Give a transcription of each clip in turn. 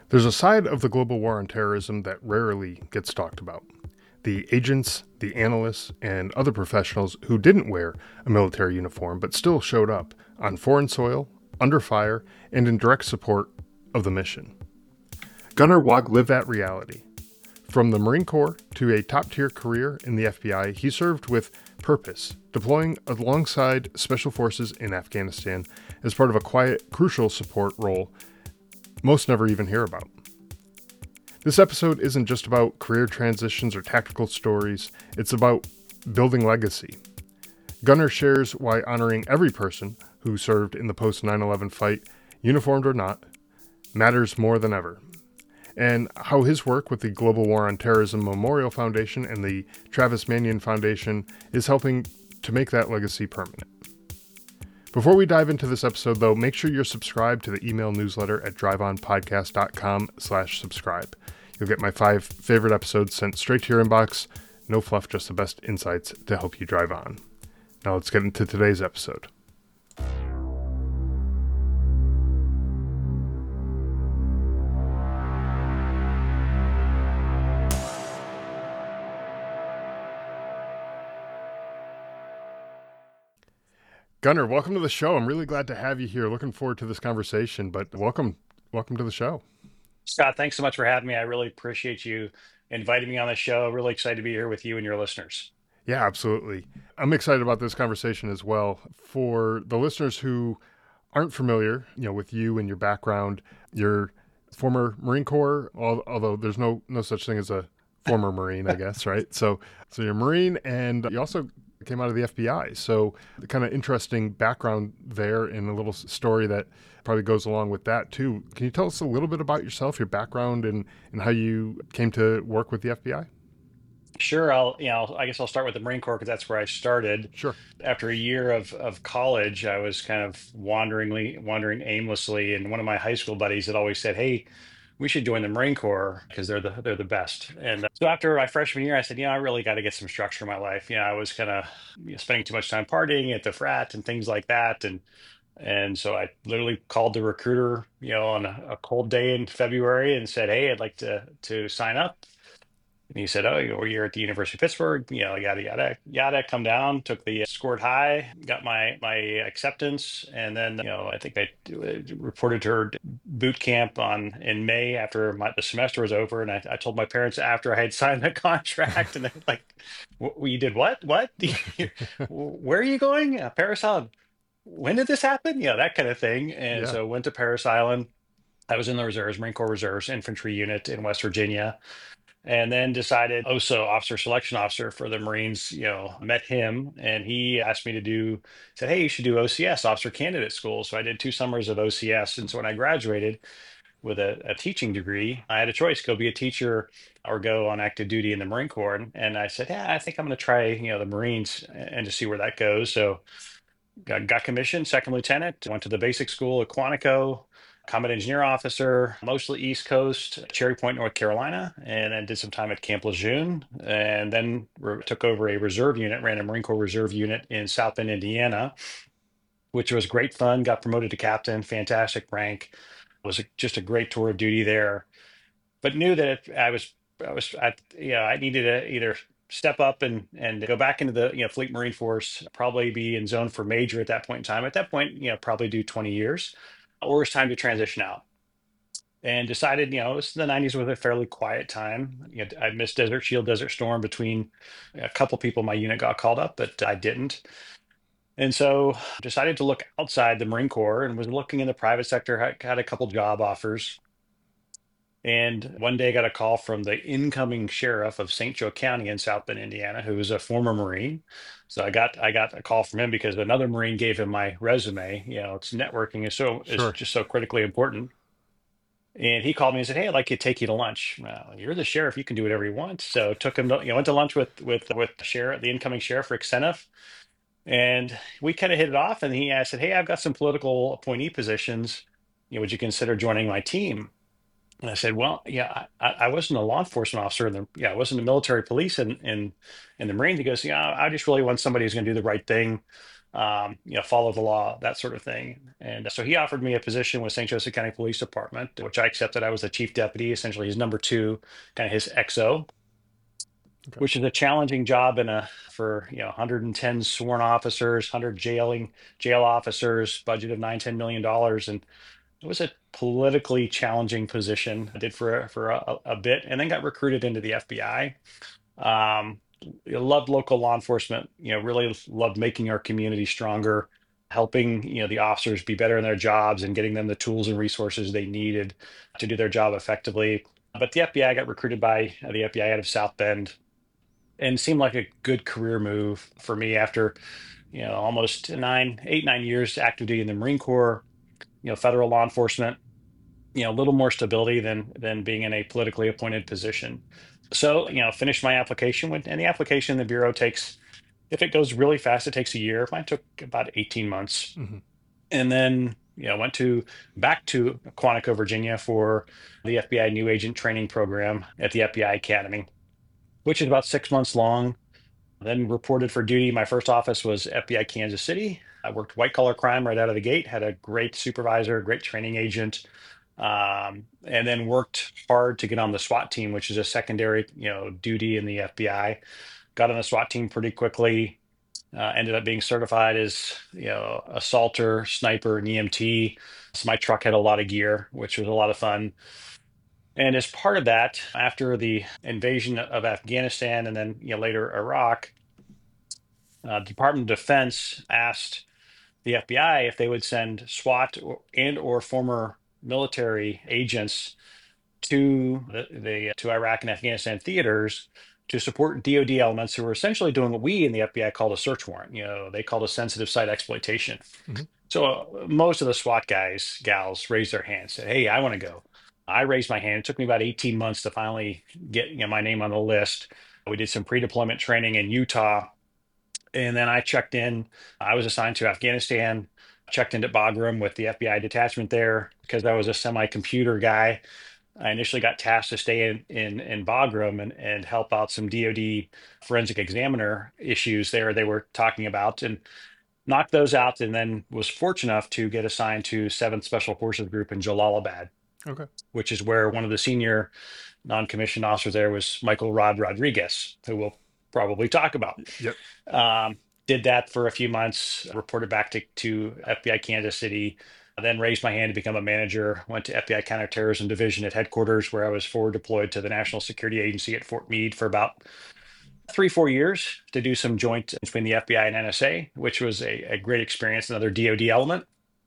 There's a side of the global war on terrorism that rarely gets talked about. The agents, the analysts, and other professionals who didn't wear a military uniform but still showed up on foreign soil, under fire, and in direct support of the mission. Gunnar Wag lived that reality. From the Marine Corps to a top-tier career in the FBI, he served with purpose, deploying alongside Special Forces in Afghanistan as part of a quiet, crucial support role most never even hear about. This episode isn't just about career transitions or tactical stories, it's about building legacy. Gunnar shares why honoring every person who served in the post 9/11 fight, uniformed or not, matters more than ever, and how his work with the Global War on Terrorism Memorial Foundation and the Travis Manion Foundation is helping to make that legacy permanent. Before we dive into this episode, though, make sure you're subscribed to the email newsletter at driveonpodcast.com/subscribe. You'll get my 5 favorite episodes sent straight to your inbox. No fluff, just the best insights to help you drive on. Now let's get into today's episode. Gunnar, welcome to the show. I'm really glad to have you here. Looking forward to this conversation, but welcome to the show. Scott, thanks so much for having me. I really appreciate you inviting me on the show. Really excited to be here with you and your listeners. Yeah, absolutely. I'm excited about this conversation as well. For the listeners who aren't familiar, with you and your background, you're former Marine Corps, although there's no such thing as a former Marine, I guess, right? So you're a Marine, and you also came out of the FBI. So the kind of interesting background there, and a little story that probably goes along with that too. Can you tell us a little bit about yourself, your background, and how you came to work with the FBI? Sure, I guess I'll start with the Marine Corps because that's where I started. Sure. After a year of college, I was kind of wandering aimlessly, and one of my high school buddies had always said, "Hey, we should join the Marine Corps because they're the best." And so after my freshman year, I said, "I really got to get some structure in my life." I was kind of spending too much time partying at the frat and things like that, and so I literally called the recruiter, on a cold day in February and said, "Hey, I'd like to sign up." And he said, "Oh, you're at the University of Pittsburgh, yada yada yada." Come down, took the scored high, got my acceptance, and then I think I reported to her boot camp on in May after the semester was over, and I told my parents after I had signed the contract, and they're like, You did what? What? Where are you going? Paris Island. When did this happen?" That kind of thing. And Yeah. so went to Paris Island. I was in the reserves, Marine Corps Reserves Infantry Unit in West Virginia, and then decided OSO, Officer Selection Officer for the Marines. Met him, and he asked me to said, "Hey, you should do OCS, Officer Candidate School." So I did 2 summers of OCS. And so when I graduated with a teaching degree, I had a choice: go be a teacher or go on active duty in the Marine Corps. And I said, "Yeah, I think I'm going to try, the Marines and to see where that goes." So got commissioned, second lieutenant, went to the basic school at Quantico, combat engineer officer, mostly East Coast, Cherry Point, North Carolina, and then did some time at Camp Lejeune, and then took over a reserve unit, ran a Marine Corps reserve unit in South Bend, Indiana, which was great fun. Got promoted to captain, fantastic rank. Was just a great tour of duty there, but knew that I needed to either step up and go back into the Fleet Marine Force, probably be in zone for major at that point in time. At that point, probably do 20 years, or it's time to transition out. And decided, it was the 90s, was a fairly quiet time. I missed Desert Shield, Desert Storm between a couple people. My unit got called up, but I didn't. And so decided to look outside the Marine Corps and was looking in the private sector. Had a couple job offers, and one day I got a call from the incoming sheriff of St. Joe County in South Bend, Indiana, who was a former Marine. So I got a call from him because another Marine gave him my resume. It's networking is Sure. just so critically important. And he called me and said, "Hey, I'd like to take you to lunch." Well, you're the sheriff; you can do whatever you want. So took him to, went to lunch with the sheriff, the incoming sheriff, Rick Seneff, and we kind of hit it off. And he said, "Hey, I've got some political appointee positions. Would you consider joining my team?" And I said, "Well, yeah, I wasn't a law enforcement officer I wasn't a military police in the Marines." He goes, "Yeah, I just really want somebody who's going to do the right thing. follow the law, that sort of thing. And so he offered me a position with St. Joseph County Police Department, which I accepted. I was the chief deputy, essentially his number two, kind of his XO, Okay. which is a challenging job for 110 sworn officers, 100 jail officers, budget of $9-10 million, and it was a politically challenging position. I did for a bit, and then got recruited into the FBI. Um, I loved local law enforcement. Really loved making our community stronger, helping the officers be better in their jobs and getting them the tools and resources they needed to do their job effectively. But the FBI, got recruited by the FBI out of South Bend, and seemed like a good career move for me after almost 9 years active duty in the Marine Corps. Federal law enforcement, a little more stability than being in a politically appointed position. So, finished my application and the application in the Bureau takes, if it goes really fast, it takes a year. Mine took about 18 months. Hmm. And then, went back to Quantico, Virginia for the FBI new agent training program at the FBI Academy, which is about 6 months long. Then reported for duty. My first office was FBI Kansas City. I worked white collar crime right out of the gate, had a great supervisor, great training agent, and then worked hard to get on the SWAT team, which is a secondary, duty in the FBI. Got on the SWAT team pretty quickly. Ended up being certified as, assaulter, sniper, and EMT. So my truck had a lot of gear, which was a lot of fun. And as part of that, after the invasion of Afghanistan and then, later Iraq, Department of Defense asked the FBI if they would send SWAT and or former military agents to to Iraq and Afghanistan theaters to support DoD elements who were essentially doing what we in the FBI called a search warrant. They called a sensitive site exploitation. Hmm. So most of the SWAT gals raised their hands, said, "Hey, I want to go." I raised my hand. It took me about 18 months to finally get my name on the list. We did some pre-deployment training in Utah, and then I checked in. I was assigned to Afghanistan, checked into Bagram with the FBI detachment there because I was a semi-computer guy. I initially got tasked to stay in Bagram and help out some DoD forensic examiner issues there they were talking about, and knocked those out, and then was fortunate enough to get assigned to 7th Special Forces Group in Jalalabad, Okay. which is where one of the senior non-commissioned officers there was Michael Rod Rodriguez, who we'll probably talk about. Yep. Um, did that for a few months, reported back to FBI Kansas City, then raised my hand to become a manager, went to FBI Counterterrorism Division at headquarters, where I was forward deployed to the National Security Agency at Fort Meade for about 3-4 years to do some joint between the FBI and NSA, which was a great experience, another DoD element.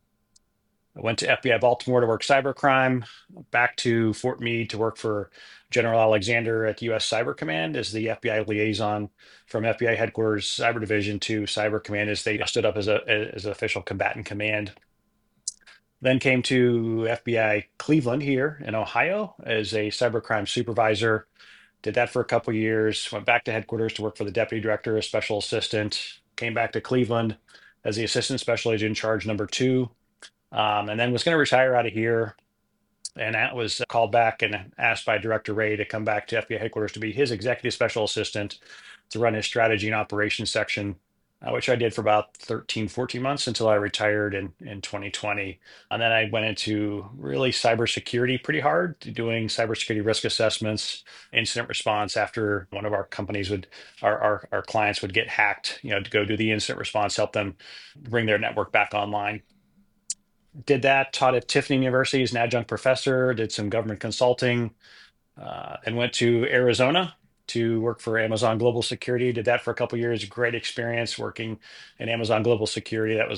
I went to FBI Baltimore to work cybercrime, back to Fort Meade to work for General Alexander at US Cyber Command as the FBI liaison from FBI headquarters cyber division to cyber command as they stood up as an official combatant command. Then came to FBI Cleveland here in Ohio as a cybercrime supervisor. Did that for a couple years, went back to headquarters to work for the deputy director as special assistant, came back to Cleveland as the assistant special agent in charge number two, and then was going to retire out of here. And that was called back and asked by Director Ray to come back to FBI headquarters to be his executive special assistant to run his strategy and operations section, which I did for about 13, 14 months until I retired in 2020. And then I went into really cybersecurity pretty hard, doing cybersecurity risk assessments, incident response after one of our companies our clients would get hacked, to go do the incident response, help them bring their network back online. Did that, taught at Tiffany University as an adjunct professor, did some government consulting, and went to Arizona to work for Amazon Global Security. Did that for a couple of years. Great experience working in Amazon Global Security. That was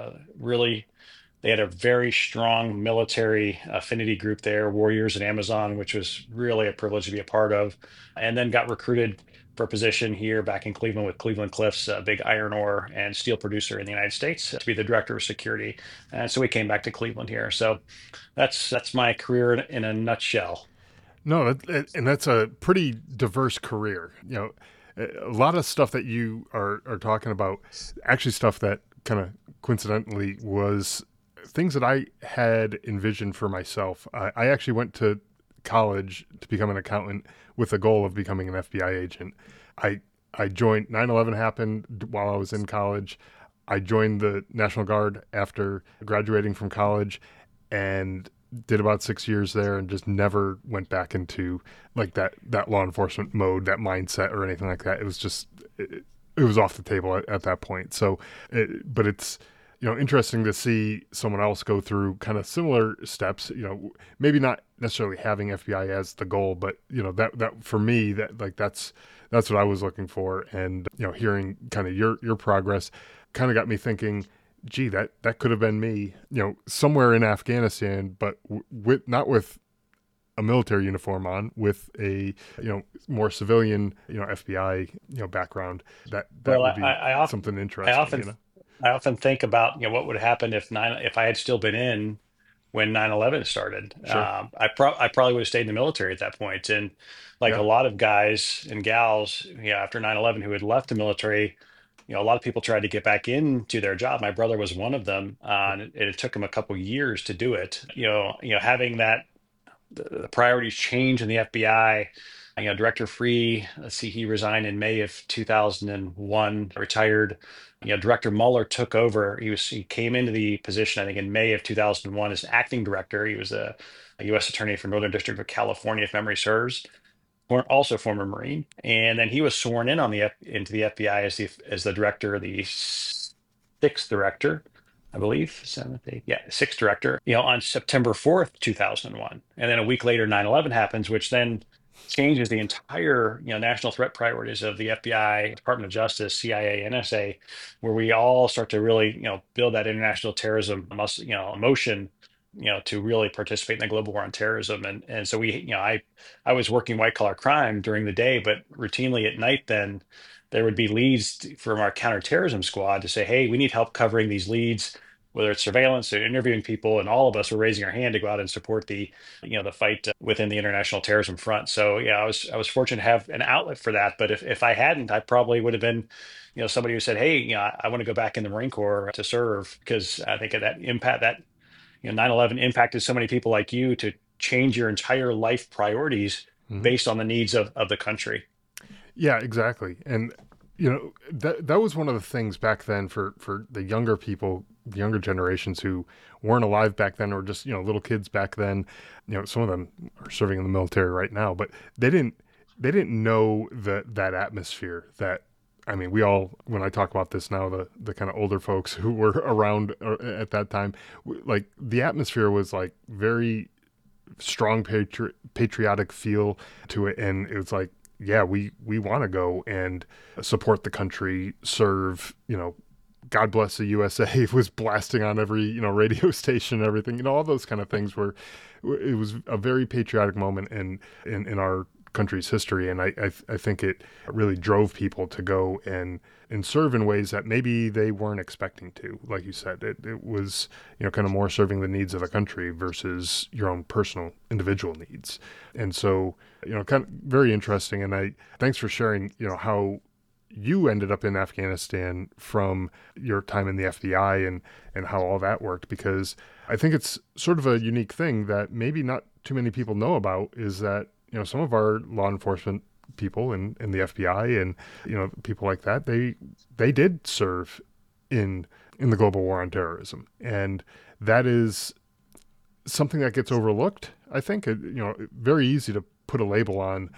they had a very strong military affinity group there, Warriors at Amazon, which was really a privilege to be a part of. And then got recruited for a position here back in Cleveland with Cleveland Cliffs, a big iron ore and steel producer in the United States, to be the director of security. And so we came back to Cleveland here. So that's my career in a nutshell. No, and that's a pretty diverse career. A lot of stuff that you are talking about, actually stuff that kind of coincidentally was things that I had envisioned for myself. I actually went to college to become an accountant with the goal of becoming an FBI agent. I joined 9/11 happened while I was in college. I joined the National Guard after graduating from college and did about 6 years there and just never went back into like that law enforcement mode, that mindset or anything like that. It was just it was off the table at that point. So, but it's interesting to see someone else go through kind of similar steps. Maybe not necessarily having FBI as the goal, but that for me that's what I was looking for. And hearing kind of your progress kind of got me thinking, gee, that could have been me, somewhere in Afghanistan, but with not with a military uniform on, with a more civilian FBI background. That Well, would be I often something I interesting. often I often think about what would happen if I had still been in when 9/11 started. Sure. I probably would have stayed in the military at that point. And like a Yeah. lot of guys and gals, after 9/11 who had left the military, a lot of people tried to get back into their job. My brother was one of them, and it took him a couple years to do it. Having that the priorities change in the FBI. Director Free, let's see, he resigned in May of 2001, retired. Director Mueller took over. He came into the position, I think, in May of 2001 as acting director. He was a U.S. attorney for Northern District of California, if memory serves. Also former Marine, and then he was sworn in into the FBI as the director, the sixth director, I believe, seventh, eighth, yeah, sixth director, on September 4th, 2001. And then a week later, 9/11 happens, which then changes the entire, national threat priorities of the FBI, Department of Justice, CIA, NSA, where we all start to really, build that international terrorism emotion, to really participate in the global war on terrorism. And so I was working white collar crime during the day, but routinely at night, then there would be leads from our counterterrorism squad to say, hey, we need help covering these leads, whether it's surveillance or interviewing people. And all of us were raising our hand to go out and support the fight within the international terrorism front. So yeah, I was fortunate to have an outlet for that. But if I hadn't, I probably would have been, somebody who said, hey, I want to go back in the Marine Corps to serve, because I think of that impact that 9/11 impacted so many people like you to change your entire life priorities Hmm. based on the needs of the country. Yeah, exactly. And that was one of the things back then for the younger people, the younger generations who weren't alive back then, or just little kids back then. Some of them are serving in the military right now, but they didn't know that atmosphere that. I mean, we all, when I talk about this now, the kind of older folks who were around at that time, like the atmosphere was like very strong patriotic feel to it, and it was like, yeah, we want to go and support the country, serve. God bless the USA was blasting on every radio station and everything. All those kind of things were. It was a very patriotic moment in our country's history, and I think it really drove people to go and serve in ways that maybe they weren't expecting to. Like you said, it was kind of more serving the needs of the country versus your own personal individual needs. And so kind of very interesting. And I thanks for sharing how you ended up in Afghanistan from your time in the FBI and how all that worked, because I think it's sort of a unique thing that maybe not too many people know about, is that some of our law enforcement people in the FBI and people like that, they did serve in the global war on terrorism, and that is something that gets overlooked. I think very easy to put a label on,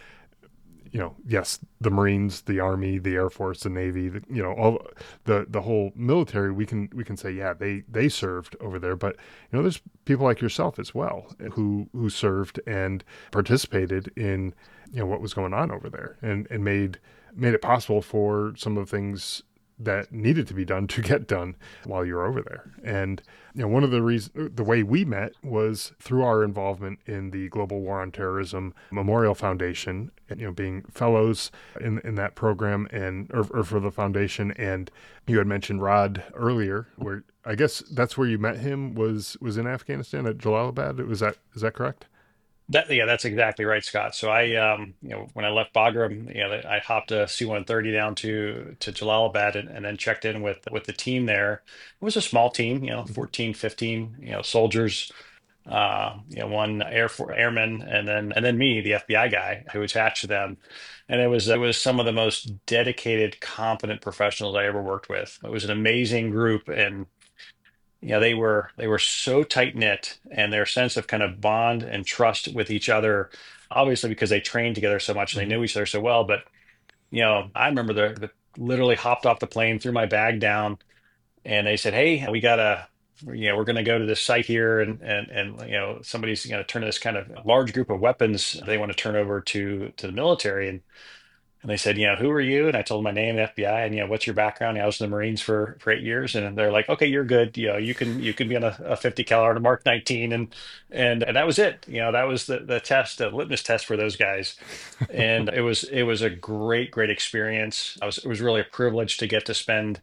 yes, the Marines, the Army, the Air Force, the Navy, all the whole military. We can say, yeah, they served over there, but there's people like yourself as well who served and participated in what was going on over there, and made it possible for some of the things that needed to be done to get done while you're over there. And one of the reasons, the way we met was through our involvement in the Global War on Terrorism Memorial Foundation, and being fellows in that program, and or for the foundation. And you had mentioned Rod earlier, where I guess that's where you met him, was in Afghanistan at Jalalabad. Is that correct? Yeah, that's exactly right, Scott. So when I left Bagram, I hopped a C-130 down to Jalalabad, and then checked in with the team there. It was a small team, 14, 15, soldiers, one airman, and then me, the FBI guy who attached to them. And it was some of the most dedicated, competent professionals I ever worked with. It was an amazing group, and they were so tight knit, and their sense of kind of bond and trust with each other, obviously because they trained together so much and they Hmm. knew each other so well. But I remember the literally hopped off the plane, threw my bag down, and they said, "Hey, we gotta, we're gonna go to this site here, and somebody's gonna turn this kind of large group of weapons they want to turn over to the military." And they said, "Who are you?" And I told them my name, the FBI, and what's your background? I was in the Marines for 8 years, and they're like, "Okay, you're good. You can be on a 50 caliber to Mark 19," and that was it. That was the test, the litmus test for those guys. And it was a great experience. It was really a privilege to get to spend,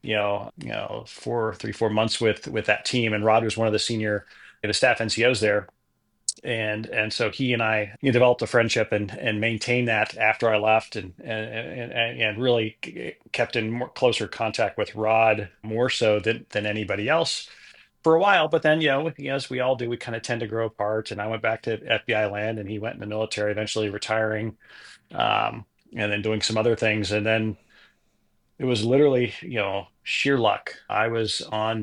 4 months with that team. And Rod was one of the senior, the staff NCOs there, and so he and I developed a friendship and maintained that after I left, and really kept in more closer contact with Rod, more so than anybody else for a while. But then, as we all do, we kind of tend to grow apart. And I went back to FBI land, and he went in the military, eventually retiring, um, and then doing some other things. And then it was literally, sheer luck. I was on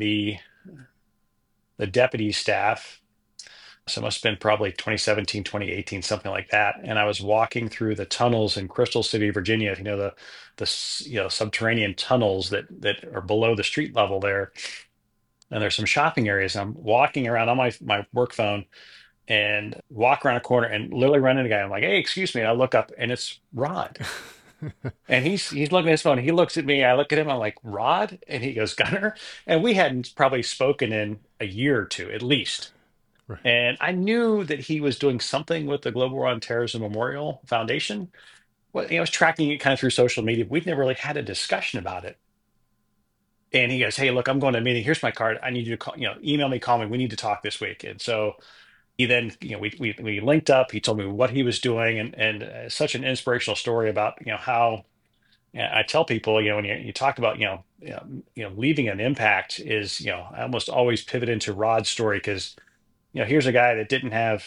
the deputy staff, so it must have been probably 2017, 2018, something like that. And I was walking through the tunnels in Crystal City, Virginia, the subterranean tunnels that are below the street level there. And there's some shopping areas. I'm walking around on my work phone and walk around a corner and literally run into a guy. I'm like, "Hey, excuse me." And I look up, and it's Rod. And he's looking at his phone. He looks at me. I look at him. I'm like, "Rod?" And he goes, "Gunner." And we hadn't probably spoken in a year or two at least. Right. And I knew that he was doing something with the Global War on Terrorism Memorial Foundation. Well, I was tracking it kind of through social media. We'd never really had a discussion about it. And he goes, "Hey, look, I'm going to a meeting. Here's my card. I need you to call, email me, call me. We need to talk this week." And so he then, we linked up. He told me what he was doing, and such an inspirational story about, how, I tell people, when you talk about, leaving an impact is, I almost always pivot into Rod's story because, here's a guy that didn't have,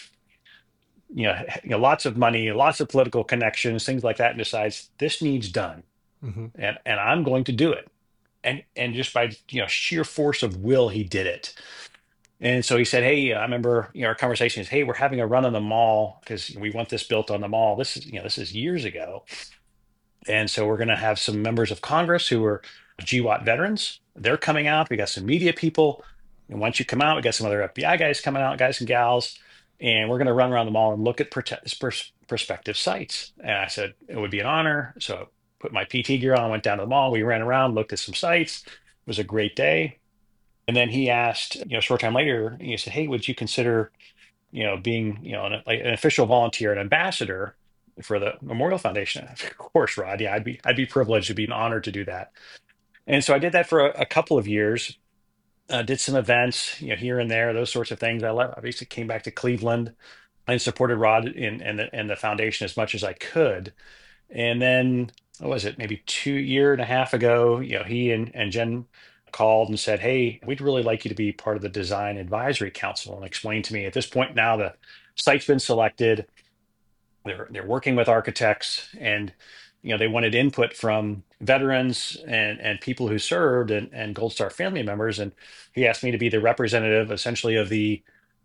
lots of money, lots of political connections, things like that, and decides this needs done, Hmm. and I'm going to do it. And just by, sheer force of will, he did it. And so he said, "Hey, I remember, our conversation is, hey, we're having a run on the mall because we want this built on the mall." This is years ago. And so we're going to have some members of Congress who are GWAT veterans. They're coming out. We got some media people. And once you come out, we got some other FBI guys coming out, guys and gals. And we're going to run around the mall and look at prospective sites. And I said, it would be an honor. So I put my PT gear on, went down to the mall. We ran around, looked at some sites. It was a great day. And then he asked, a short time later, he said, "Hey, would you consider, being, like an official volunteer, an ambassador for the Memorial Foundation?" Of course, Rod. Yeah, I'd be privileged. It'd be an honor to do that. And so I did that for a couple of years. Did some events, here and there, those sorts of things. Obviously came back to Cleveland and supported Rod and the foundation as much as I could. And then, what was it, maybe 2 year and a half ago, he and Jen called and said, "Hey, we'd really like you to be part of the Design Advisory Council," and explained to me, at this point now the site's been selected. They're working with architects, and they wanted input from veterans and people who served, and Gold Star family members. And he asked me to be the representative essentially of the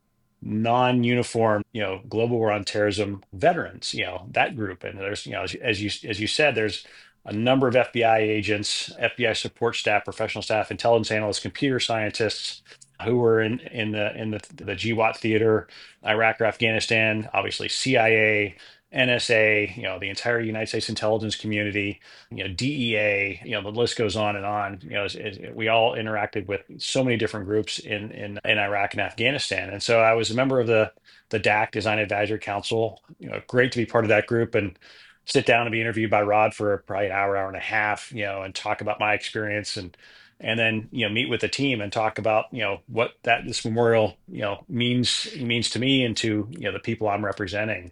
non-uniform, global war on terrorism veterans, that group. And there's, as you said, there's a number of FBI agents, FBI support staff, professional staff, intelligence analysts, computer scientists who were in the GWAT theater, Iraq or Afghanistan, obviously CIA, NSA, the entire United States intelligence community, DEA, the list goes on and on. We all interacted with so many different groups in Iraq and Afghanistan. And so I was a member of the DAC, Design Advisory Council. Great to be part of that group and sit down and be interviewed by Rod for probably an hour, hour and a half, and talk about my experience, and then meet with the team and talk about what that this memorial means to me and to the people I'm representing.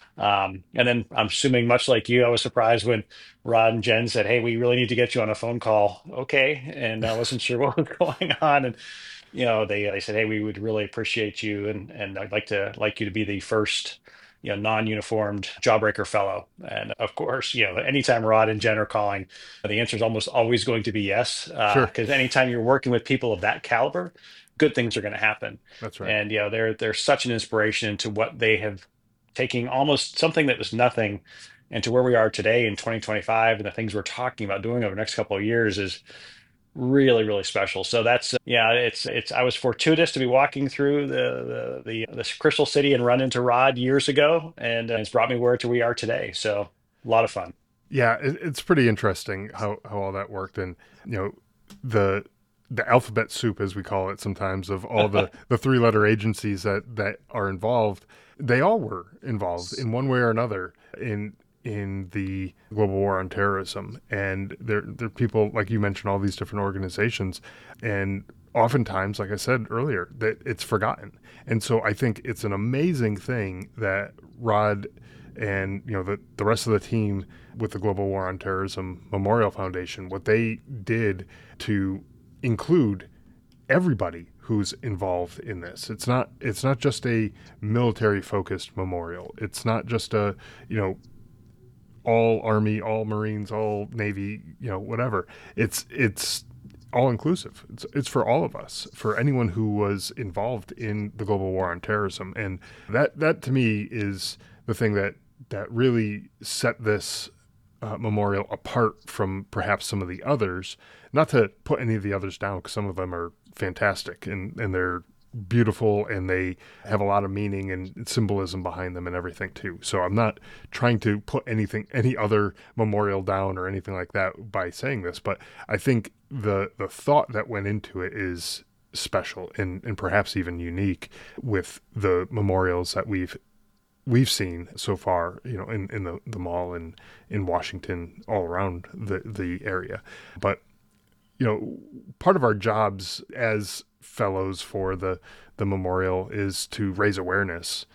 And then I'm assuming, much like you, I was surprised when Rod and Jen said, "Hey, we really need to get you on a phone call." Okay. And I wasn't sure what was going on. they said, hey, we would really appreciate you, and I'd like you to be the first non-uniformed Jawbreaker fellow. And of course, anytime Rod and Jen are calling, the answer is almost always going to be yes, Sure. because anytime you're working with people of that caliber, good things are going to happen. That's right. And they're such an inspiration to what they have, taking almost something that was nothing and to where we are today in 2025, and the things we're talking about doing over the next couple of years is really, really special. So that's yeah, it's I was fortuitous to be walking through the Crystal City and run into Rod years ago, and it's brought me where to we are today. So a lot of fun. Yeah, it's pretty interesting how all that worked, and you know the the alphabet soup, as we call it sometimes, of all the three letter agencies that are involved. They all were involved in one way or another in the global war on terrorism, and they're people like you mentioned, all these different organizations, and oftentimes, like I said earlier, that it's forgotten. And so I think it's an amazing thing that Rod and the rest of the team with the Global War on Terrorism Memorial Foundation, what they did to include everybody who's involved in this. It's not just a military focused memorial. It's not just a all Army, all Marines, all Navy, whatever. It's all inclusive. It's for all of us, for anyone who was involved in the global war on terrorism, and that to me is the thing that really set this memorial apart from perhaps some of the others. Not to put any of the others down, because some of them are fantastic and they're beautiful and they have a lot of meaning and symbolism behind them and everything too. So I'm not trying to put any other memorial down or anything like that by saying this, but I think the thought that went into it is special and perhaps even unique with the memorials that we've seen so far, in the mall and in Washington, all around the area. But part of our jobs as fellows for the memorial is to raise awareness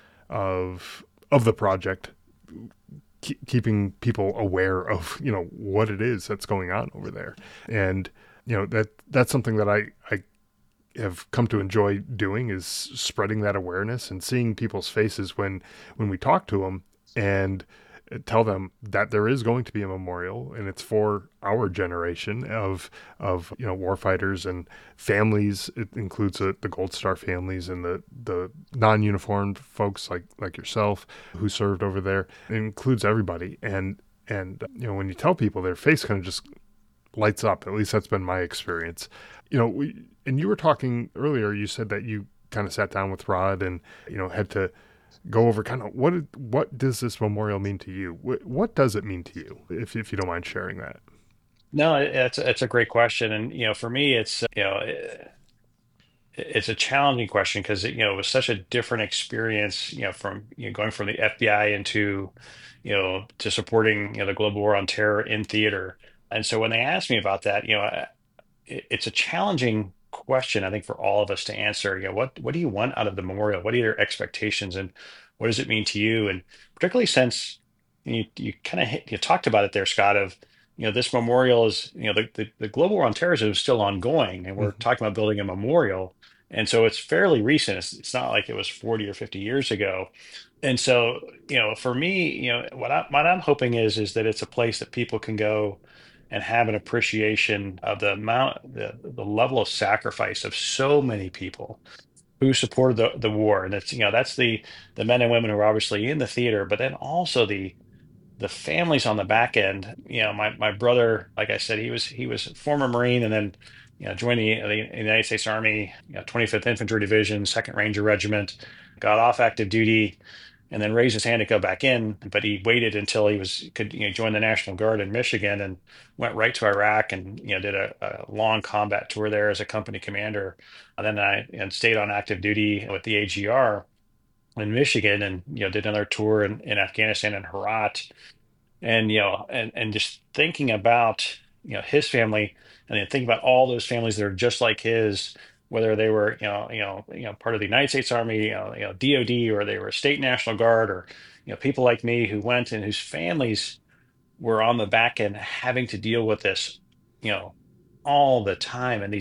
of the project, keeping people aware of what it is that's going on over there, and that's something that I have come to enjoy doing, is spreading that awareness and seeing people's faces when we talk to them and tell them that there is going to be a memorial, and it's for our generation of warfighters and families. It includes the Gold Star families and the non-uniformed folks like yourself who served over there. It includes everybody, and when you tell people, their face kind of just lights up. At least that's been my experience. And you were talking earlier, you said that you kind of sat down with Rod and had to go over kind of what does this memorial mean to you? What does it mean to you, if you don't mind sharing that? No, it's a great question, and for me, it's a challenging question because it was such a different experience, from going from the FBI into to supporting the global war on terror in theater. And so when they asked me about that, it's a challenging question, I think, for all of us to answer. What do you want out of the memorial? What are your expectations, and what does it mean to you? And particularly since you kind of you talked about it there, Scott, of this memorial is the global war on terrorism is still ongoing, and we're Hmm. talking about building a memorial, and so it's fairly recent. It's not like it was 40 or 50 years ago. And so, for me, what I'm hoping is that it's a place that people can go and have an appreciation of the level of sacrifice of so many people who supported the war. And that's the men and women who are obviously in the theater, but then also the families on the back end. My brother, like I said, he was a former Marine, and then joined the United States Army, 25th Infantry Division, Second Ranger Regiment, got off active duty, and then raised his hand to go back in. But he waited until he could join the National Guard in Michigan, and went right to Iraq, and did a long combat tour there as a company commander. And then and stayed on active duty with the AGR in Michigan, and did another tour in Afghanistan and Herat. And and just thinking about his family, and then think about all those families that are just like his, whether they were part of the United States Army, DoD, or they were state National Guard, or people like me who went and whose families were on the back end having to deal with this you know all the time, and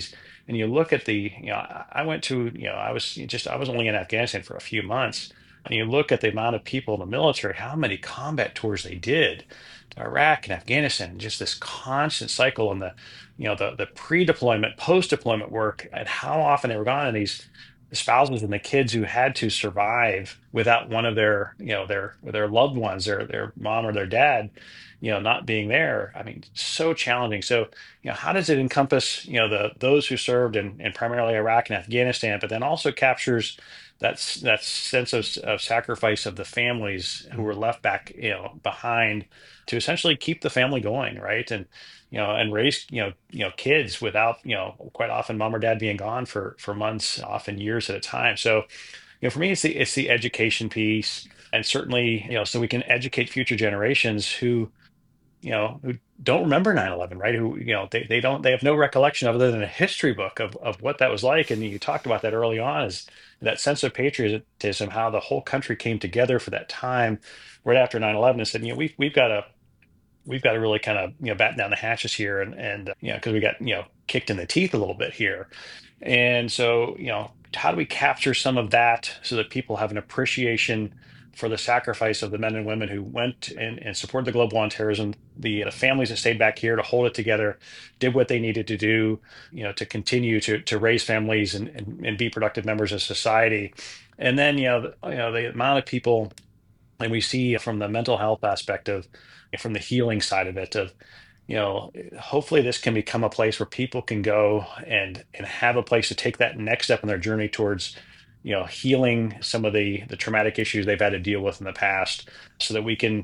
And you look at I went to, I was only in Afghanistan for a few months. And you look at the amount of people in the military, how many combat tours they did to Iraq and Afghanistan, just this constant cycle and the pre-deployment, post-deployment work, and how often they were gone. And the spouses and the kids who had to survive without one of their loved ones, their mom or their dad, not being there. I mean, so challenging. So, how does it encompass, those who served in primarily Iraq and Afghanistan, but then also captures that sense of sacrifice of the families who were left back, behind to essentially keep the family going, right? And raise, kids without, quite often mom or dad being gone for months, often years at a time. So, for me, it's the education piece, and certainly, so we can educate future generations who don't remember 9/11, right? Who, they have no recollection other than a history book of what that was like. And you talked about that early on, is that sense of patriotism, how the whole country came together for that time right after 9/11, and said, we've got to really kind of, batten down the hatches here, and because we got, kicked in the teeth a little bit here. And so, how do we capture some of that so that people have an appreciation for the sacrifice of the men and women who went and supported the global on terrorism, the families that stayed back here to hold it together, did what they needed to do, to continue to raise families and be productive members of society. And then, the amount of people, and we see from the mental health aspect from the healing side of it, hopefully this can become a place where people can go and have a place to take that next step in their journey towards, healing some of the traumatic issues they've had to deal with in the past, so that we can,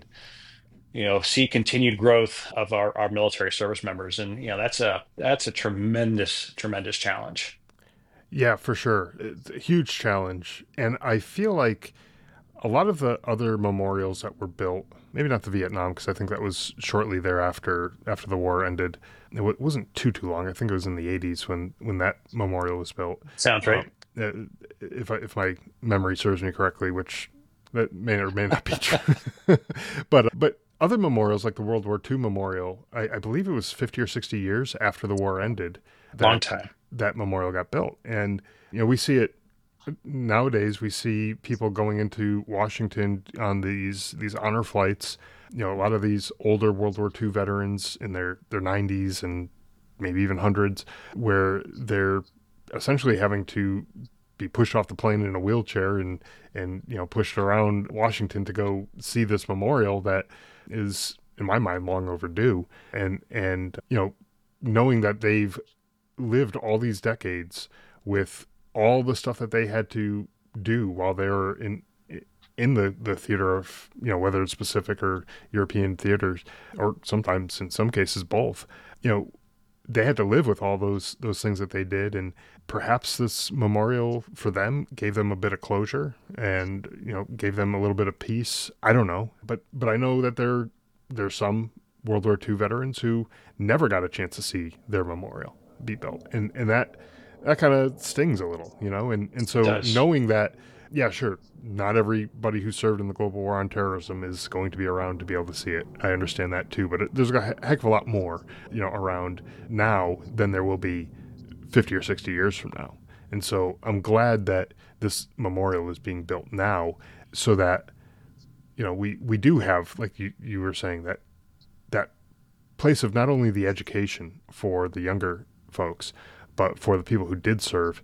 see continued growth of our military service members. And, that's a tremendous challenge. Yeah, for sure. It's a huge challenge. And I feel like a lot of the other memorials that were built, maybe not the Vietnam, because I think that was shortly thereafter, after the war ended. Wasn't too long. I think it was in the 80s when that memorial was built. Sounds right. Um, uh, if my memory serves me correctly, which that may or may not be true, but other memorials like the World War II memorial, I believe it was 50 or 60 years after the war ended Long that time. that memorial got built, and we see it nowadays. We see people going into Washington on these honor flights. A lot of these older World War II veterans in their 90s and maybe even hundreds, where they're essentially having to be pushed off the plane in a wheelchair and pushed around Washington to go see this memorial that is, in my mind, long overdue. And knowing that they've lived all these decades with all the stuff that they had to do while they were in the theater of, whether it's Pacific or European theaters, or sometimes in some cases both, they had to live with all those things that they did. And perhaps this memorial for them gave them a bit of closure and, gave them a little bit of peace. I don't know, but I know that there's some World War II veterans who never got a chance to see their memorial be built, and that kind of stings a little, and It so does. knowing that, yeah, sure, not everybody who served in the global war on terrorism is going to be around to be able to see it. I understand that too, but there's a heck of a lot more, around now than there will be 50 or 60 years from now. And so I'm glad that this memorial is being built now, so that we do have, like you were saying, that place of not only the education for the younger folks, but for the people who did serve,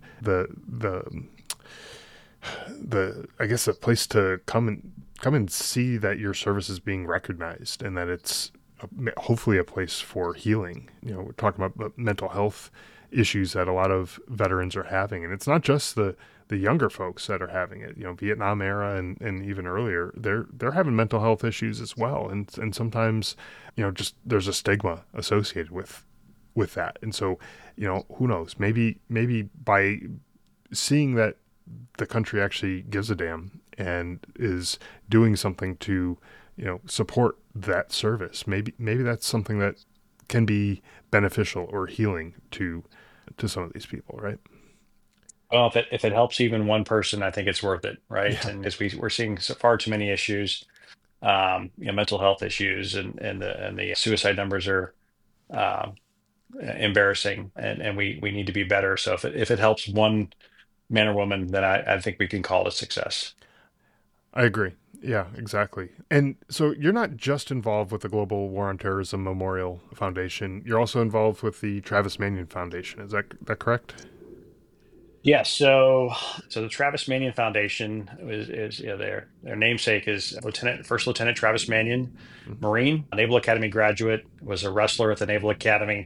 the I guess a place to come and see that your service is being recognized, and that it's hopefully a place for healing. We're talking about the mental health issues that a lot of veterans are having, and it's not just the younger folks that are having it. Vietnam era and even earlier, they're having mental health issues as well, and sometimes, just there's a stigma associated with that. And so, who knows? Maybe by seeing that the country actually gives a damn and is doing something to, support that service, maybe that's something that can be beneficial or healing to some of these people, right? Well, if it helps even one person, I think it's worth it, right? Yeah. And as we're seeing so far too many issues, mental health issues, and the suicide numbers are, um, embarrassing, and we need to be better. So if it helps one man or woman, then I think we can call it a success. I agree. Yeah, exactly. And so you're not just involved with the Global War on Terrorism Memorial Foundation. You're also involved with the Travis Manion Foundation. Is that correct? Yes, so the Travis Manion Foundation is their namesake is First Lieutenant Travis Manion, Marine, Naval Academy graduate, was a wrestler at the Naval Academy,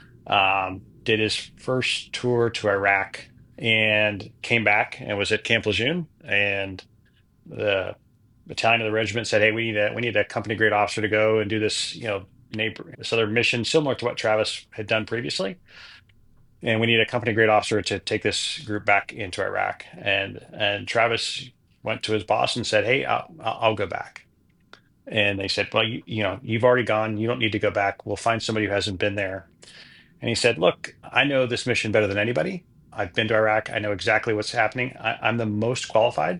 did his first tour to Iraq and came back and was at Camp Lejeune. And the battalion of the regiment said, "Hey, we need a company grade officer to go and do this, this other mission similar to what Travis had done previously, and we need a company grade officer to take this group back into Iraq." And Travis went to his boss and said, "Hey, I'll go back." And they said, "Well, you've already gone. You don't need to go back. We'll find somebody who hasn't been there." And he said, "Look, I know this mission better than anybody. I've been to Iraq. I know exactly what's happening. I'm the most qualified,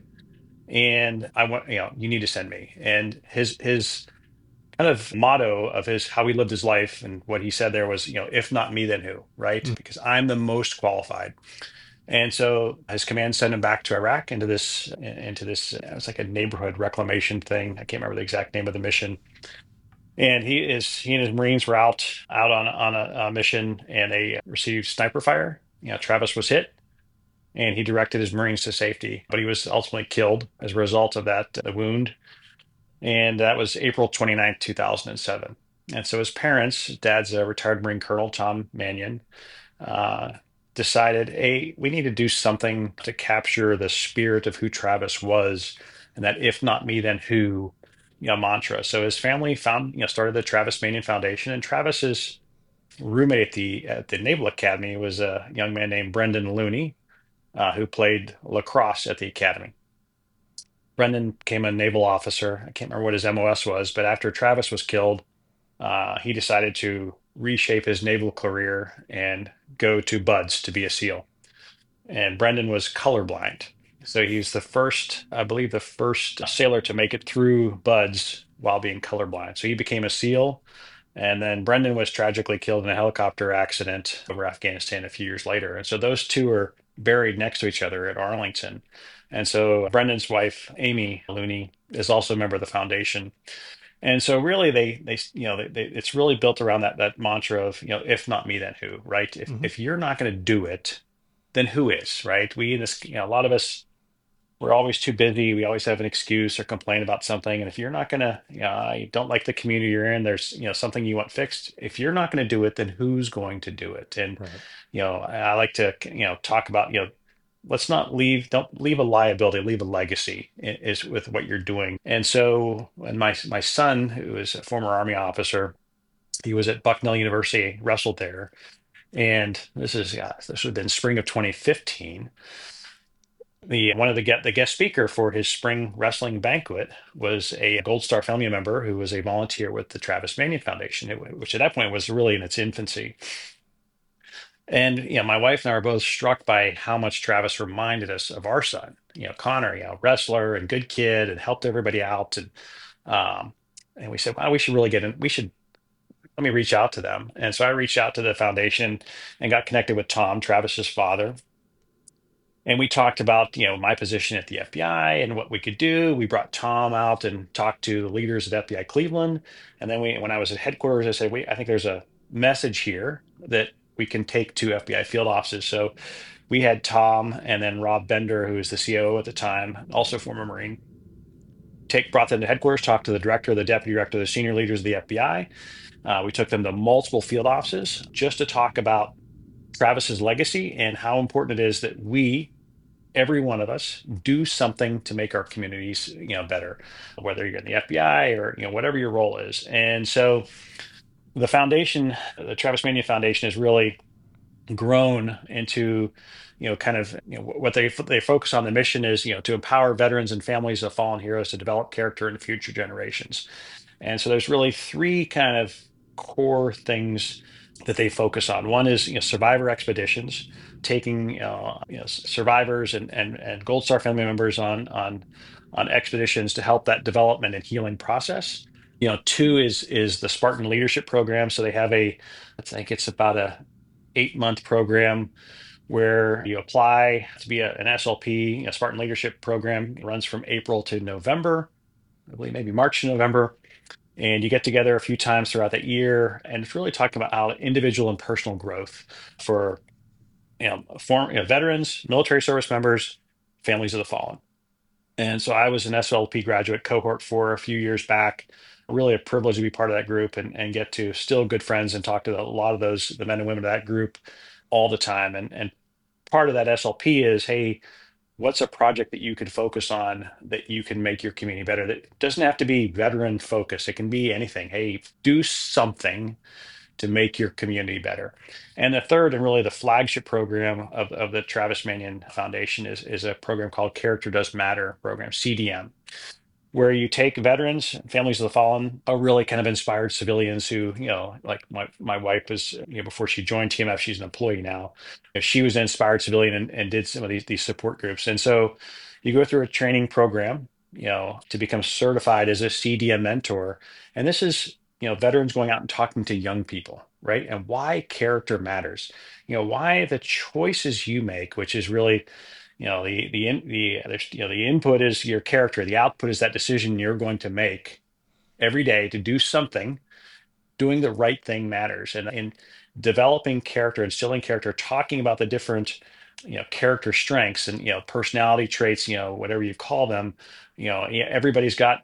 and I want, you need to send me." And his kind of motto of his how he lived his life and what he said there was, if not me, then who, right? Mm. Because I'm the most qualified. And so his command sent him back to Iraq into this. It was like a neighborhood reclamation thing. I can't remember the exact name of the mission. And he and his Marines were out on a mission, and they received sniper fire. Travis was hit, and he directed his Marines to safety, but he was ultimately killed as a result of that the wound. And that was April 29th, 2007. And so his parents, dad's a retired Marine Colonel, Tom Mannion, uh, decided, hey, we need to do something to capture the spirit of who Travis was, and that if not me, then who, mantra. So his family started the Travis Manion Foundation, and Travis's roommate at the Naval Academy was a young man named Brendan Looney, who played lacrosse at the academy. Brendan became a naval officer. I can't remember what his MOS was, but after Travis was killed, he decided to reshape his naval career and go to BUDS to be a SEAL. And Brendan was colorblind. So he's the first, I believe, the first sailor to make it through BUDS while being colorblind. So he became a SEAL. And then Brendan was tragically killed in a helicopter accident over Afghanistan a few years later. And so those two are buried next to each other at Arlington. And so Brendan's wife, Amy Looney, is also a member of the foundation. And so really it's really built around that mantra of, if not me, then who, right? If Hmm. if you're not going to do it, then who is, right? We in this, a lot of us, we're always too busy. We always have an excuse or complain about something. And if you're not gonna, you don't like the community you're in, there's, something you want fixed. If you're not going to do it, then who's going to do it? And, Right. I like to, talk about, let's not leave, don't leave a liability, leave a legacy is with what you're doing. And so when my son, who is a former Army officer, he was at Bucknell University, wrestled there. And this would have been spring of 2015. The guest speaker for his spring wrestling banquet was a Gold Star family member who was a volunteer with the Travis Manion Foundation, which at that point was really in its infancy. And my wife and I were both struck by how much Travis reminded us of our son, Connor, wrestler and good kid, and helped everybody out. Um, and we said, wow, we should really get in. We should let me reach out to them. And so I reached out to the foundation and got connected with Tom, Travis's father. And we talked about, my position at the FBI and what we could do. We brought Tom out and talked to the leaders at FBI Cleveland. And then when I was at headquarters, I said, wait, I think there's a message here that we can take to FBI field offices. So we had Tom and then Rob Bender, who was the COO at the time, also former Marine, brought them to headquarters, talked to the director, the deputy director, the senior leaders of the FBI. We took them to multiple field offices just to talk about Travis's legacy and how important it is that every one of us, do something to make our communities, better, whether you're in the FBI or, whatever your role is. And so the foundation, the Travis Manion Foundation, has really grown into, kind of, what they focus on. The mission is, to empower veterans and families of fallen heroes to develop character in future generations. And so there's really three kind of core things that they focus on. One is, survivor expeditions, taking survivors and Gold Star family members on expeditions to help that development and healing process. Two is the Spartan Leadership Program. So they have I think it's about a 8-month program where you apply to be an SLP, a Spartan Leadership Program. It runs from April to November, I believe maybe March to November. And you get together a few times throughout the year. And it's really talking about how individual and personal growth for veterans, military service members, families of the fallen. And so I was an SLP graduate cohort for a few years back. Really a privilege to be part of that group and get to still good friends and talk to a lot of the men and women of that group all the time. And part of that SLP is, hey, what's a project that you can focus on that you can make your community better? That doesn't have to be veteran focused. It can be anything. Hey, do something to make your community better. And the third, and really the flagship program of the Travis Manion Foundation, is a program called Character Does Matter program, CDM, where you take veterans, families of the fallen, are really kind of inspired civilians who, like my wife was, before she joined TMF, she's an employee now. She was an inspired civilian and did some of these support groups. And so you go through a training program, to become certified as a CDM mentor. And this is, veterans going out and talking to young people, right? And why character matters, why the choices you make, which is really the input is your character, the output is that decision you're going to make every day to do something. Doing the right thing matters, and in developing character, instilling character, talking about the different character strengths and personality traits, whatever you call them. Everybody's got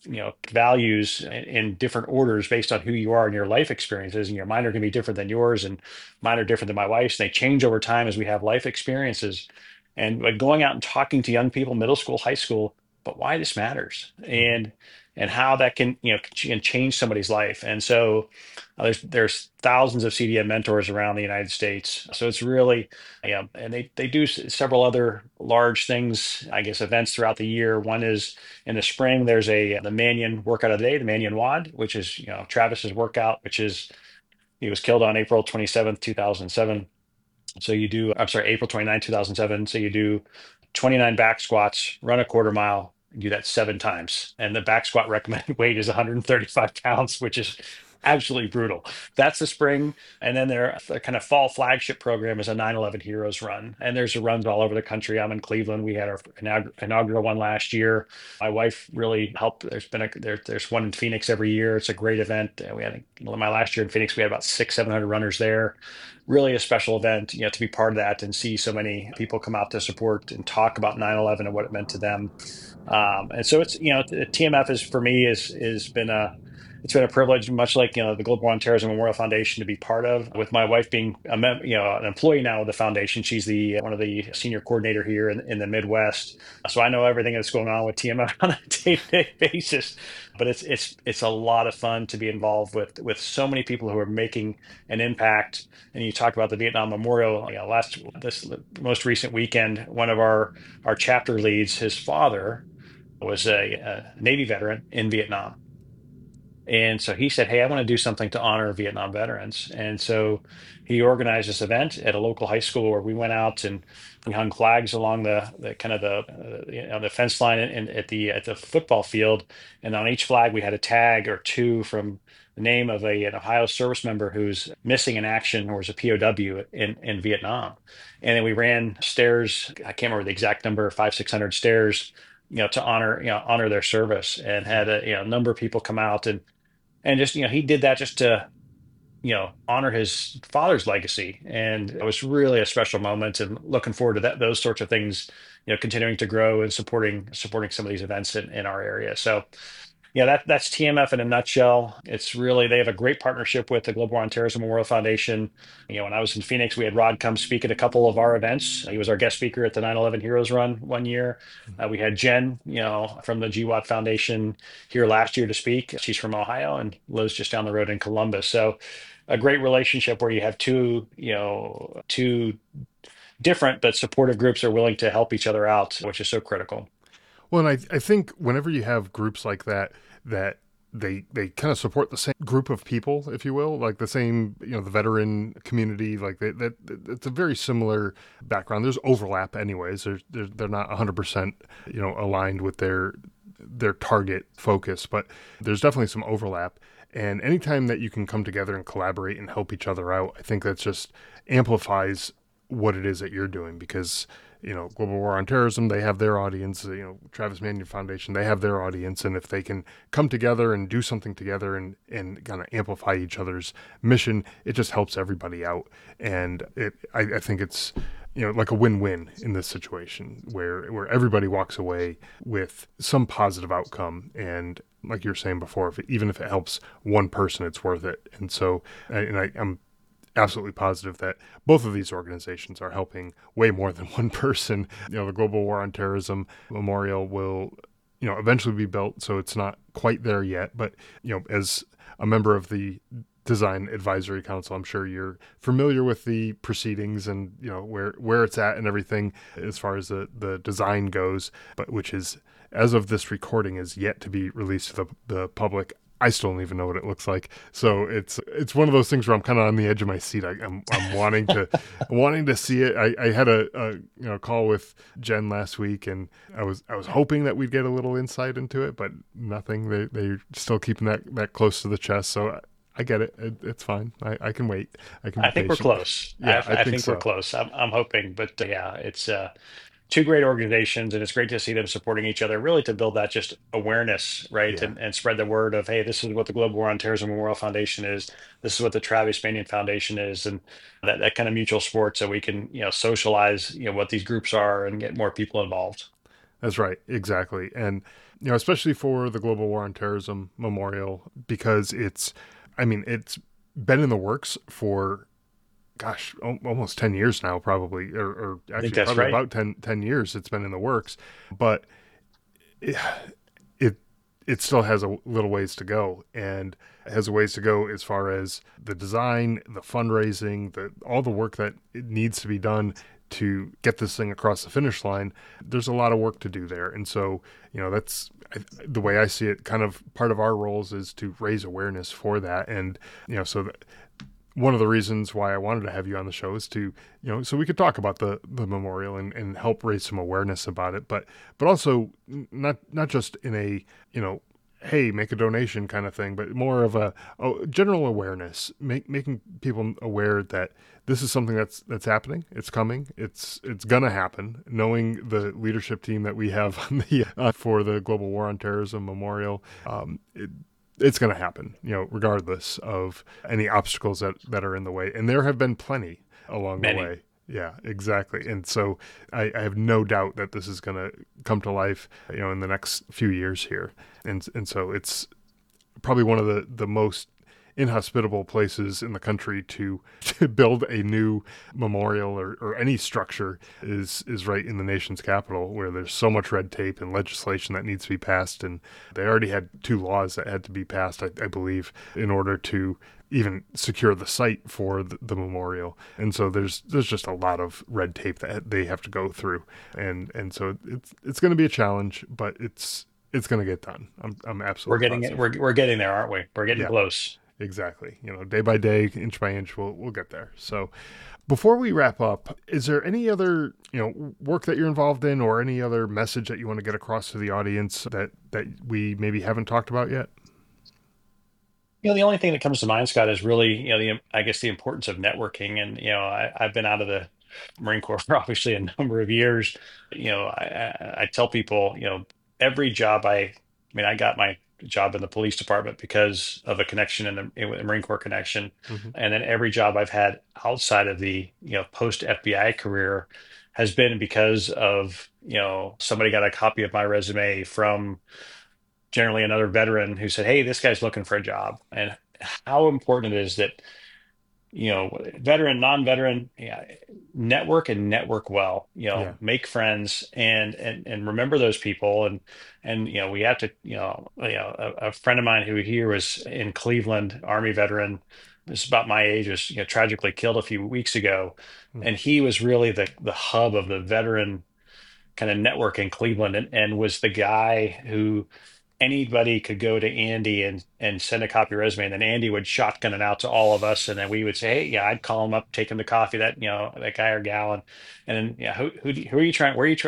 values in different orders based on who you are and your life experiences, and your mine are going to be different than yours, and mine are different than my wife's, and they change over time as we have life experiences. And by going out and talking to young people, middle school, high school, but why this matters, and how that can can change somebody's life. And so there's thousands of CDM mentors around the United States. So it's really, and they do several other large things, I guess, events throughout the year. One is in the spring. There's the Manion Workout of the Day, the Manion WOD, which is Travis's workout, which is he was killed on April 27th, 2007. So you do, I'm sorry, April 29th, 2007. So you do 29 back squats, run a quarter mile, and do that 7 times. And the back squat recommended weight is 135 pounds, which is absolutely brutal. That's the spring. And then their kind of fall flagship program is a 9/11 Heroes Run. And there's runs all over the country. I'm in Cleveland. We had our inaugural one last year. My wife really helped. There's one in Phoenix every year. It's a great event. We had my last year in Phoenix, we had about 700 runners there. Really a special event, to be part of that and see so many people come out to support and talk about 9/11 and what it meant to them. And so it's, TMF is for me is been it's been a privilege, much like the Global War on Terrorism Memorial Foundation, to be part of. With my wife being an employee now of the foundation, she's the one of the senior coordinator here in the Midwest. So I know everything that's going on with TMF on a day-to-day basis. But it's a lot of fun to be involved with so many people who are making an impact. And you talk about the Vietnam Memorial. This most recent weekend, one of our chapter leads, his father was a Navy veteran in Vietnam. And so he said, "Hey, I want to do something to honor Vietnam veterans." And so he organized this event at a local high school where we went out and we hung flags along the kind of the fence line and at the football field. And on each flag we had a tag or two from the name of an Ohio service member who's missing in action or was a POW in Vietnam. And then we ran stairs. I can't remember the exact number, 500, 600 stairs, to honor their service, and had a number of people come out and just he did that just to honor his father's legacy. And it was really a special moment, and looking forward to those sorts of things continuing to grow and supporting some of these events in our area. So yeah, that's TMF in a nutshell. It's really, they have a great partnership with the Global War on Terrorism Memorial Foundation. When I was in Phoenix, we had Rod come speak at a couple of our events. He was our guest speaker at the 9/11 Heroes Run one year. We had Jen, from the GWAT Foundation here last year to speak. She's from Ohio and lives just down the road in Columbus. So a great relationship where you have two different but supportive groups that are willing to help each other out, which is so critical. Well, and I think whenever you have groups like that, that they kind of support the same group of people, if you will, like the same, the veteran community, like that it's a very similar background. There's overlap anyways. They're not 100%, aligned with their their target focus, but there's definitely some overlap. And anytime that you can come together and collaborate and help each other out, I think that just amplifies what it is that you're doing because Global War on Terrorism, they have their audience. Travis Manion Foundation, they have their audience, and if they can come together and do something together and kind of amplify each other's mission, it just helps everybody out. And I think it's like a win-win in this situation where everybody walks away with some positive outcome. And like you were saying before, even if it helps one person, it's worth it. And so, I'm absolutely positive that both of these organizations are helping way more than one person. The Global War on Terrorism Memorial will, eventually be built, so it's not quite there yet. But, as a member of the Design Advisory Council, I'm sure you're familiar with the proceedings and, where it's at and everything as far as the design goes, but which is, as of this recording, is yet to be released to the public. I still don't even know what it looks like. So it's one of those things where I'm kind of on the edge of my seat. I'm wanting to see it. I had a call with Jen last week, and I was hoping that we'd get a little insight into it, but nothing. They're still keeping that close to the chest. So I get it. It's fine. I can wait. I can be I think we're patient. close. Yeah, I I think think we're so. close. I'm hoping, but yeah, it's two great organizations, and it's great to see them supporting each other, really to build that just awareness, right? Yeah, And spread the word of, hey, this is what the Global War on Terrorism Memorial Foundation is. This is what the Travis Manion Foundation is, and that kind of mutual support, so we can socialize what these groups are and get more people involved. that's right. Exactly. And, especially for the Global War on Terrorism Memorial, because it's been in the works for, gosh, almost 10 years now, probably, or I think actually that's probably right. about ten years it's been in the works. But it, it, it still has a little ways to go, and it has a ways to go as far as the design, the fundraising, all the work that it needs to be done to get this thing across the finish line. There's a lot of work to do there. And so, that's the way I see it. Kind of part of our roles is to raise awareness for that. And, so that one of the reasons why I wanted to have you on the show is to, so we could talk about the memorial and help raise some awareness about it, but also not just in a, hey, make a donation kind of thing, but more of a general awareness, making people aware that this is something that's happening. It's coming. It's gonna happen. Knowing the leadership team that we have on the for the Global War on Terrorism Memorial, it's going to happen, regardless of any obstacles that are in the way. And there have been plenty along the Many. way. Yeah, exactly. And so I have no doubt that this is going to come to life, in the next few years here. And so it's probably one of the most inhospitable places in the country to build a new memorial or any structure is right in the nation's capital, where there's so much red tape and legislation that needs to be passed. And they already had two laws that had to be passed, I believe, in order to even secure the site for the memorial. And so there's just a lot of red tape that they have to go through. And so it's going to be a challenge, but it's going to get done. I'm We're absolutely getting it. positive. We're getting there, aren't we? We're getting Yeah, close. exactly. Day by day, inch by inch, we'll get there. So, before we wrap up, is there any other work that you're involved in, or any other message that you want to get across to the audience that we maybe haven't talked about yet? The only thing that comes to mind, Scott, is really, I guess the importance of networking. And, I've been out of the Marine Corps for obviously a number of years. I tell people, every job I mean, I got my job in the police department because of a connection in the Marine Corps connection. Hmm. And then every job I've had outside of the, post FBI career has been because of, somebody got a copy of my resume from generally another veteran who said, "Hey, this guy's looking for a job," and how important it is that veteran, non-veteran, yeah, network and network well. Yeah. Make friends and remember those people, and we have to a friend of mine who here was in Cleveland, Army veteran. This is about my age, was tragically killed a few weeks ago, Mm. and he was really the hub of the veteran kind of network in Cleveland, and was the guy who anybody could go to Andy and send a copy resume, and then Andy would shotgun it out to all of us, and then we would say, "Hey, yeah," I'd call him up, take him to coffee, that that guy or gal, and then yeah, who are you trying? Where are you trying? What?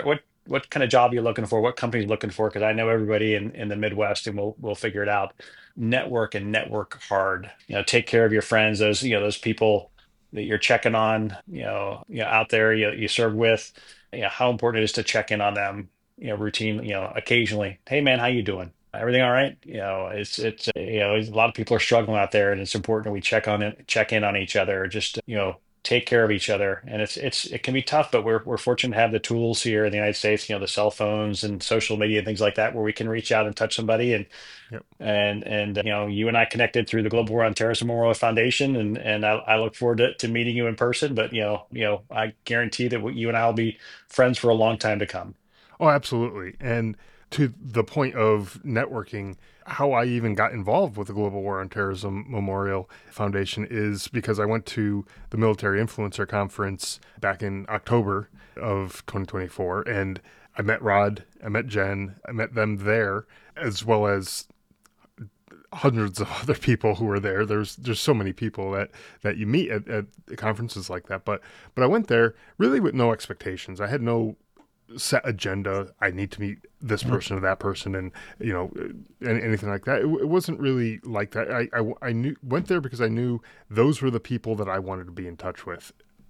what kind of job you're looking for, what company's looking for, because I know everybody in the Midwest, and we'll figure it out. Network and network hard. Take care of your friends, those people that you're checking on, out there, you serve with. How important it is to check in on them, routine, occasionally. Hey man, how you doing? Everything all right? It's a lot of people are struggling out there, and it's important that we check in on each other, just take care of each other. And it can be tough, but we're fortunate to have the tools here in the United States, the cell phones and social media and things like that, where we can reach out and touch somebody. Yep. And you and I connected through the Global War on Terrorism Memorial Foundation, and I look forward to meeting you in person. But I guarantee that you and I will be friends for a long time to come. Oh, absolutely. And to the point of networking, how I even got involved with the Global War on Terrorism Memorial Foundation is because I went to the Military Influencer Conference back in October of 2024, and I met Rod, I met Jen, I met them there, as well as hundreds of other people who were there. There's so many people that you meet at conferences like that. But I went there really with no expectations. I had no set agenda. I need to meet this person or that person, and anything like that. It wasn't really like that. I knew went there because I knew those were the people that I wanted to be in touch with,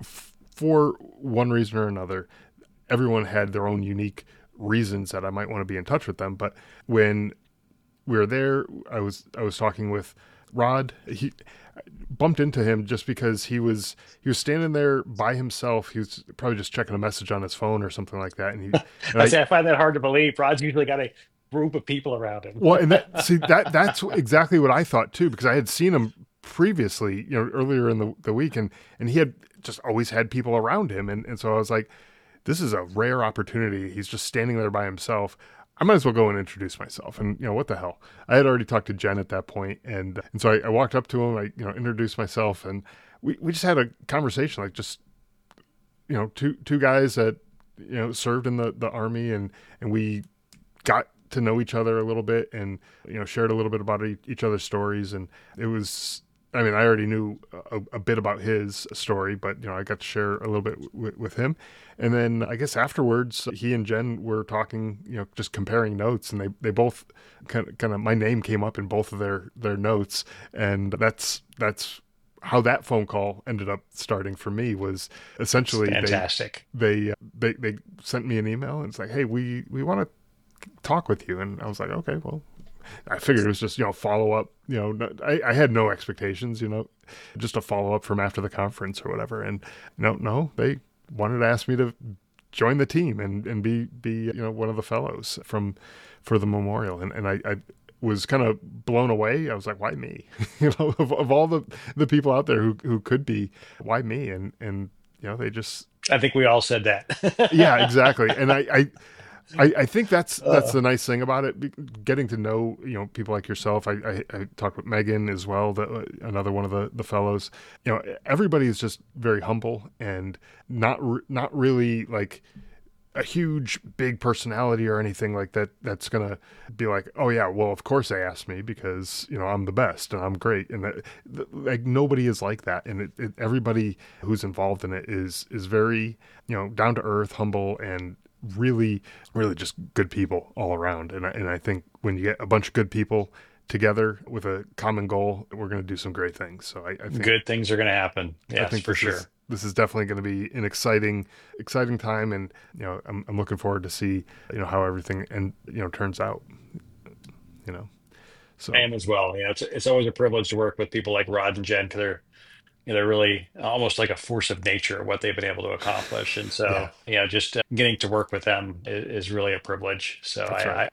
for one reason or another. Everyone had their own unique reasons that I might want to be in touch with them. But when we were there, I was talking with Rod. He bumped into him just because he was standing there by himself. He was probably just checking a message on his phone or something like that. And I say I find that hard to believe. Rod's usually got a group of people around him. well, and that's exactly what I thought too, because I had seen him previously, earlier in the week, and he had just always had people around him, and so I was like, this is a rare opportunity. He's just standing there by himself. I might as well go and introduce myself. And what the hell? I had already talked to Jen at that point, and so I walked up to him. I introduced myself, and we just had a conversation, like just two guys that served in the army, and we got to know each other a little bit, and shared a little bit about each other's stories. And it was, I mean, I already knew a bit about his story, but I got to share a little bit with him. And then I guess afterwards, he and Jen were talking, just comparing notes, and they both kind of my name came up in both of their notes, and that's how that phone call ended up starting for me. Was essentially Fantastic. They sent me an email, and it's like, hey, we want to talk with you. And I was like, okay, well, I figured it was just, follow up, I had no expectations, just a follow up from after the conference or whatever. And no, they wanted to ask me to join the team and be one of the fellows for the memorial. And I was kind of blown away. I was like, why me? Of all the people out there who could be, why me? And they just, I think we all said yeah, that. exactly. And I think that's Uh, the nice thing about it, getting to know people like yourself. I talked with Megan as well, another one of the fellows. Everybody is just very humble and not really like a huge big personality or anything like that. That's gonna be like, oh yeah, well of course they asked me because I'm the best and I'm great, and like nobody is like that. And everybody who's involved in it is very down to earth, humble, and really, really just good people all around. And I think when you get a bunch of good people together with a common goal, we're going to do some great things. So I think Good things are going to happen. I Yes, think for sure. this is definitely going to be an exciting time, and I'm looking forward to see how everything and turns out. You know, I so am as well. It's always a privilege to work with people like Rod and Jen, because they're really almost like a force of nature, what they've been able to accomplish. And yeah, so, just getting to work with them is really a privilege. So that's right.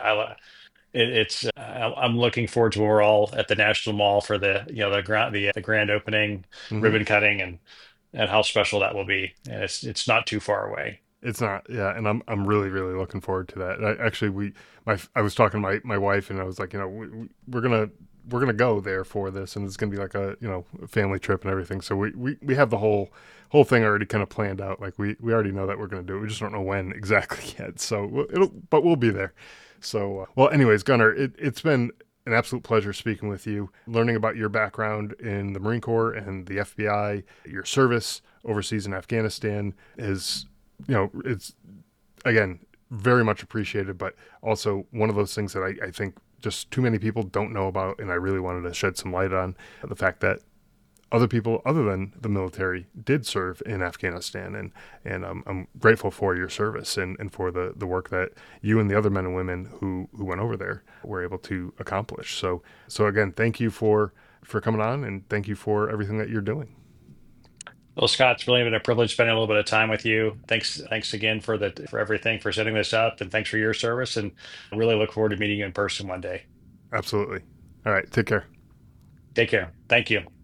I'm looking forward to when we're all at the National Mall for the grand opening, Hmm. ribbon cutting, and how special that will be. And it's not too far away. It's not, yeah, and I'm really really looking forward to that. Actually, I was talking to my wife, and I was like, we're gonna go there for this, and it's gonna be like a family trip and everything. So we have the whole thing already kind of planned out. Like we already know that we're gonna do it. We just don't know when exactly yet. So but we'll be there. So well, anyways, Gunnar, it's been an absolute pleasure speaking with you, learning about your background in the Marine Corps and the FBI, your service overseas in Afghanistan is it's again very much appreciated, but also one of those things that I think just too many people don't know about, and I really wanted to shed some light on the fact that other people other than the military did serve in Afghanistan, and I'm grateful for your service and for the work that you and the other men and women who went over there were able to accomplish. So again, thank you for coming on, and thank you for everything that you're doing. Well, Scott, it's really been a privilege spending a little bit of time with you. Thanks again for everything, for setting this up, and thanks for your service. And I really look forward to meeting you in person one day. Absolutely. All right, take care. Take care. Thank you.